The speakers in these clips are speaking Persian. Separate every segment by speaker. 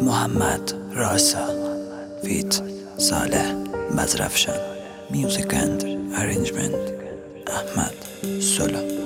Speaker 1: محمد راسا فیت صالح مزرفشان میوزیک اند ارنجمنت احمد سولا.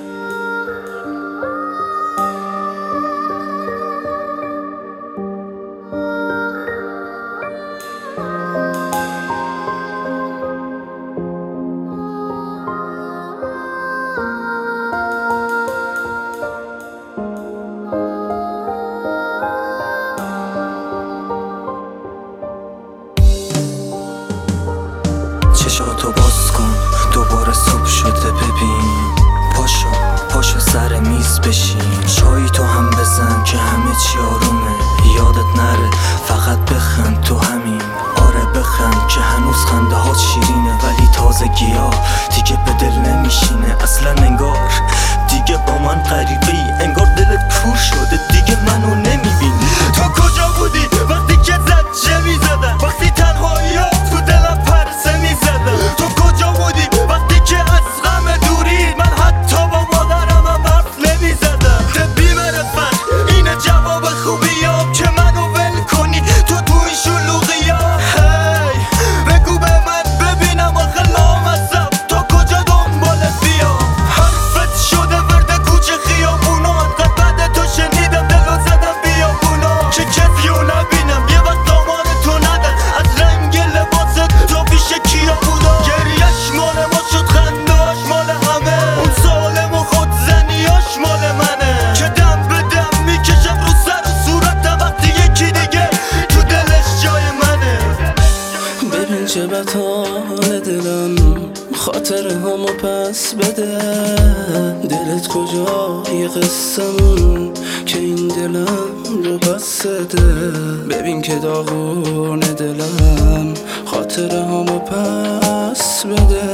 Speaker 2: چشاتو باز کن دوباره صبح شده ببین پاشو سر میز بشین چایی تو هم بزن که همه چی آرومه یادت نره فقط بخند تو همین آره بخند که هنوز خنده ها شیرینه ولی تازگی ها دیگه به دل نمیشینه اصلا انگار دیگه با من غریبه ای انگار دلت کور شده دیگه منو نمیبینی تو کجا بودی وقتی که زجه میزدن وقتی تنهایی ها تو دلم پرسه میزدن تو کجا بودی وقتی که از غم دوری من حتی با مادرم هم حرف نمیزدم دبی مرفت اینه جواب خوبی ها که منو ول کنی تو این شلوغی ها هی بگو به من ببینم آخه لامصب تا کجا دنبالت بیام حرفت شده ورد کوچه خیابونا انقدر بعد تو شنیدم دلو زدم بیابونا که کسی رو نبینم یه وقت دامار تو ندن از رنگ لباست تو پیش کیا بودا گریش مال ما شد خنداش مال همه اون سالم و خودزنیاش مال منه که دم به دم میکشم رو سر و صورتم وقتی یکی دیگه تو دلش جای منه
Speaker 3: ببین چه بطال دلم خاطره همو پس بده دلت کجای قصه‌مون که این دلم رو پس ده ببین که داغون دلم خاطره همو پس بده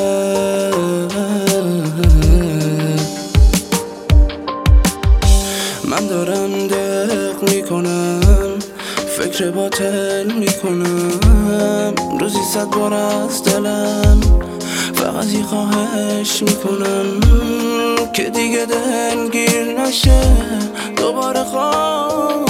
Speaker 3: من دارم دق میکنم فکر باطل میکنم روزی 100 بار از دلم فقط یه خواهش میکنم که دیگه دلگیر نشه دوباره خواهش